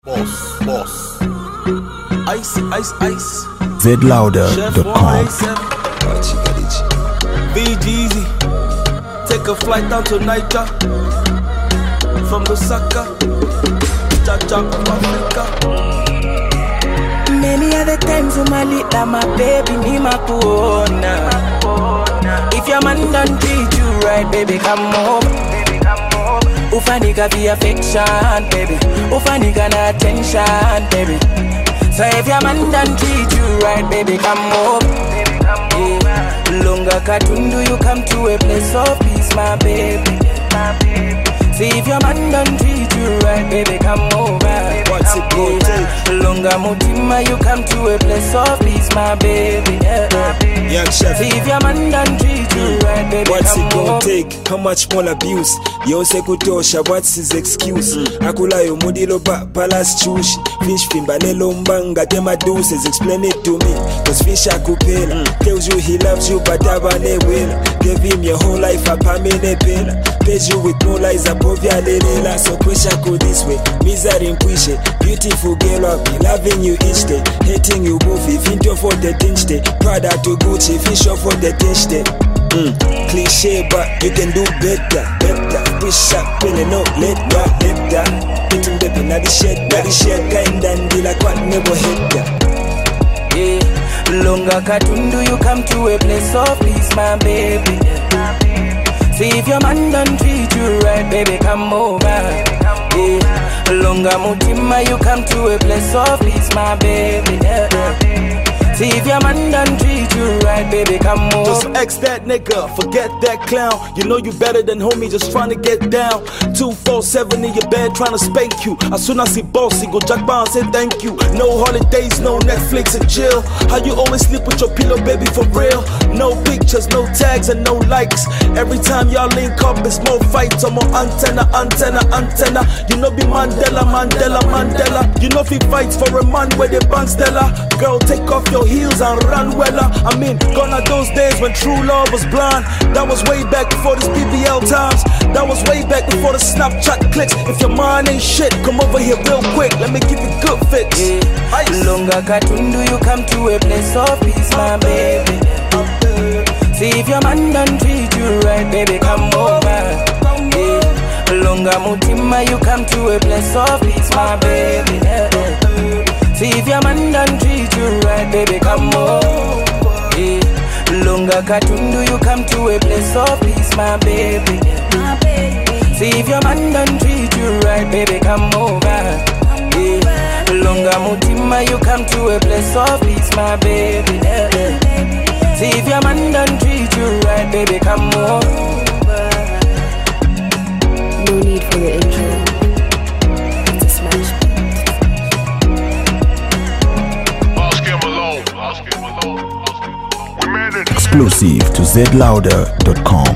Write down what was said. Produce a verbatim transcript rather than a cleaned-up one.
Boss, boss. Ice, ice, ice. Z Louder dot com. B G Z. Take a flight down to Niger. From Lusaka. Jaja of Africa. Many other times when my little my baby ni makuona. If your man don't treat you right, baby, come over. Ufanika the affection, baby. Ufanika na attention, baby. So if your man don't treat you right, baby, come over. Yeah. Lunga Katundu, you come to a place of peace, my baby. See if your man don't treat you right, baby, come over. What's it gonna take? Lunga Mutima, you come to a place of peace, my baby. Yeah. Young chef. See if your man don't treat you right, baby, What's come it gonna over. take? How much more abuse? Yose kutosha, what's his excuse? Mm. Akulayo mudilo ba palace chushi. Fish fimba lelo mbanga tema doses. Explain it to me, cause fish akupela. Mm. Tells you he loves you but abane wela. Give him your whole life apamene pela. Pays you with no lies apovya lelela. So pressure go this way, misery mpwishe. Beautiful girl, I'll be loving you each day. Hating you both, if into for the tinch day. Prada to Gucci, fish off for the tinch day. Mm. Cliche, but you can do better, better. Push up, pin no, let that, let that. Pitting the pin at the shed, that the shed, kind and be like what never hit ya. Yeah, Lunga Katundu, you come to a place of peace, my baby. See if your man don't treat you right, baby, come over. Yeah, Lunga Mutima, you come to a place of peace, my baby. Yeah. See if your man don't treat you right, baby, come over. Just X that nigga, forget that clown. You know you better than homie, just trying to get down. two four seven in your bed, trying to spank you. As soon as I see bossy, go jack by and say thank you. No holidays, no Netflix and chill. How you always sleep with your pillow, baby, for real? No pictures, no tags and no likes. Every time y'all link up, it's more fights. I'm more antenna, antenna, antenna. You know be Mandela, Mandela, Mandela. You know if he fights for a man where they bang Stella. Girl, take off your heels and run wella. I mean, gone are those days when true love was blind. That was way back before this B B L times. That was way back before the Snapchat clicks. If your mind ain't shit, come over here real quick. Let me give you good fix. Yeah. Lunga Katundu, you come to a place of peace, my baby. See if your man don't treat you right, baby, come over. Yeah. Lunga Mutima, you come to a place of peace, my baby. Yeah. See if your man don't treat you right, baby, come over. Yeah. Lunga Katundu, you come to a place of peace, my baby. See if your man don't treat you right, baby, come over. Yeah. Lunga Mutima, you come to a place of peace, my baby. Yeah. See if your man don't treat you right, baby, come over. No need for the intro. It's a smash. Exclusive to Z Louder dot com.